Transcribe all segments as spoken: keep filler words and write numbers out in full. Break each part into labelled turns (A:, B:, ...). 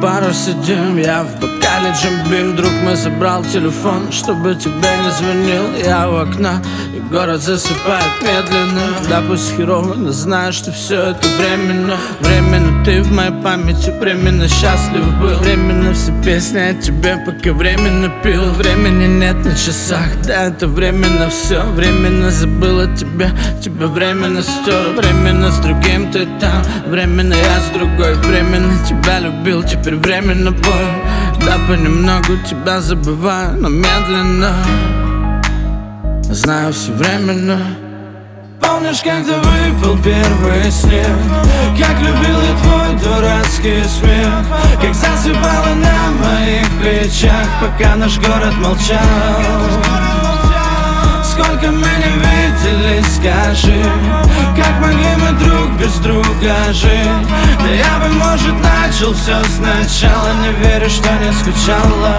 A: бару сидим, я в бокале джимбим. Вдруг мы забрал телефон, чтобы тебе не звонил. Я у окна, и город засыпает медленно. Да пусть херово, но знаю, что все это временно. Временно ты в моей памяти, временно счастлив был. Временно все песни о тебе, пока временно пил. Времени нет на часах, да это временно все. Временно забыл о тебе, тебя временно стер. Временно с другим ты там, временно я с другой. Временно тебя любил, теперь временно боль. Да понемногу тебя забываю, но медленно. Знаю, все временно. Помнишь, когда выпал первый снег? Как любил я твой дурацкий смех. Как засыпало на моих плечах, пока наш город молчал. Сколько мы не виделись, скажи, как могли мы друг без друга жить? Да я бы, может, начал все сначала. Не верю, что не скучала.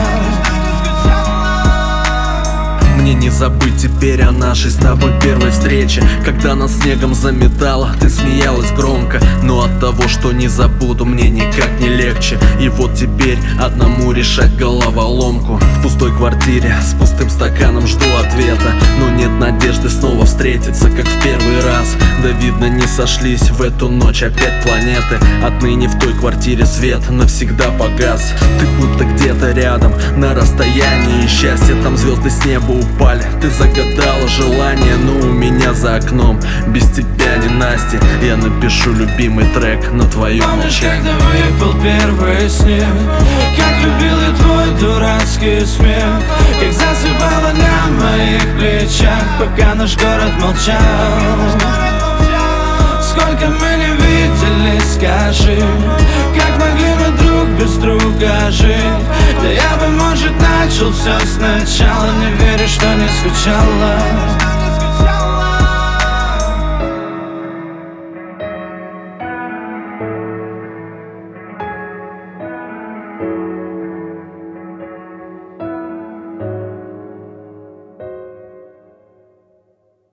B: Мне не забыть теперь о нашей с тобой первой встрече, когда нас снегом заметало, ты смеялась громко. Но от того, что не забуду, мне никак не легче. И вот теперь одному решать головоломку. В пустой квартире с пустым стаканом жду ответа, но нет надежды снова встретиться, как в первый раз. Да видно, не сошлись в эту ночь опять планеты. Отныне в той квартире свет навсегда погас. Ты будто где-то рядом, на расстоянии счастья. Там звезды с неба упали, ты загадала желание, но у меня за окном без тебя не Настя. Я напишу любимый трек на твоем молчании.
A: Помнишь, когда выпал первый снег? Как любил я твой дурацкий смех. Как засыпало на моих плечах, пока наш город молчал. Сколько мы не виделись, скажи, как могли мы друг без друга жить? Да я бы, может, начал все сначала. Не верю, что не скучала.